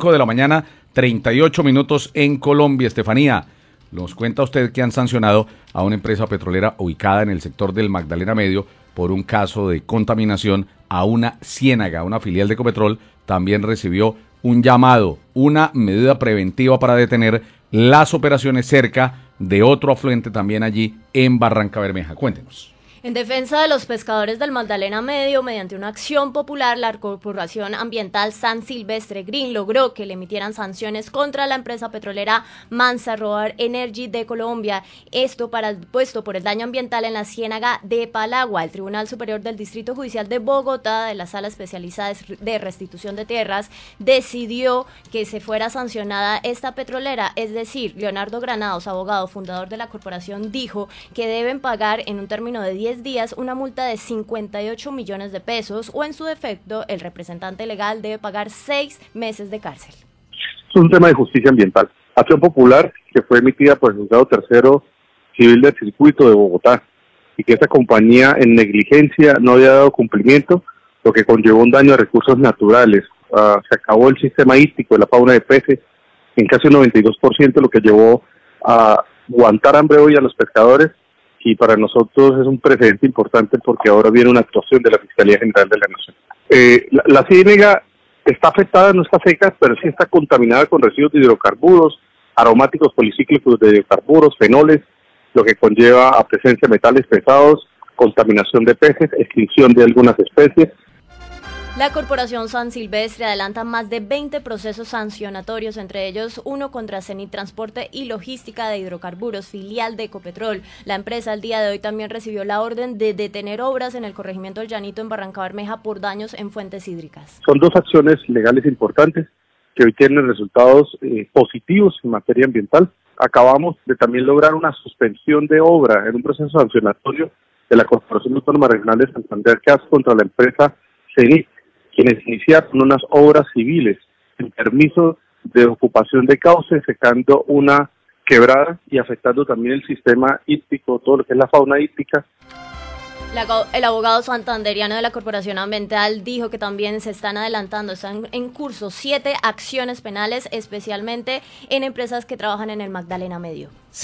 5 de la mañana, 38 minutos en Colombia. Estefanía, nos cuenta usted que han sancionado a una empresa petrolera ubicada en el sector del Magdalena Medio por un caso de contaminación a una ciénaga. Una filial de Ecopetrol también recibió un llamado, una medida preventiva para detener las operaciones cerca de otro afluente también allí en Barrancabermeja. Cuéntenos. En defensa de los pescadores del Magdalena Medio, mediante una acción popular, la Corporación Ambiental San Silvestre Green logró que le emitieran sanciones contra la empresa petrolera Mansa Roar Energy de Colombia. Esto por el daño ambiental en la ciénaga de Palagua. El Tribunal Superior del Distrito Judicial de Bogotá, de la Sala Especializada de Restitución de Tierras, decidió que se fuera sancionada esta petrolera. Es decir, Leonardo Granados, abogado fundador de la corporación, dijo que deben pagar en un término de 10 días una multa de 58 millones de pesos o en su defecto el representante legal debe pagar 6 meses de cárcel. Es un tema de justicia ambiental. Acción popular que fue emitida por el juzgado tercero civil del circuito de Bogotá y que esta compañía en negligencia no había dado cumplimiento, lo que conllevó un daño a recursos naturales. Se acabó el sistema hídrico de la fauna de peces en casi un 92%, lo que llevó a aguantar hambre hoy a los pescadores. Y para nosotros es un precedente importante porque ahora viene una actuación de la Fiscalía General de la Nación. La ciénaga está afectada, no está seca, pero sí está contaminada con residuos de hidrocarburos, aromáticos policíclicos de hidrocarburos, fenoles, lo que conlleva a presencia de metales pesados, contaminación de peces, extinción de algunas especies. La Corporación San Silvestre adelanta más de 20 procesos sancionatorios, entre ellos uno contra Cenit Transporte y Logística de Hidrocarburos, filial de Ecopetrol. La empresa al día de hoy también recibió la orden de detener obras en el corregimiento del Llanito en Barrancabermeja por daños en fuentes hídricas. Son dos acciones legales importantes que hoy tienen resultados positivos en materia ambiental. Acabamos de también lograr una suspensión de obra en un proceso sancionatorio de la Corporación Autónoma Regional de Santander que hace contra la empresa Cenit, quienes iniciaron unas obras civiles en permiso de ocupación de cauce, secando una quebrada y afectando también el sistema hídrico, todo lo que es la fauna hídrica. El abogado santanderiano de la Corporación Ambiental dijo que también están en curso 7 acciones penales, especialmente en empresas que trabajan en el Magdalena Medio.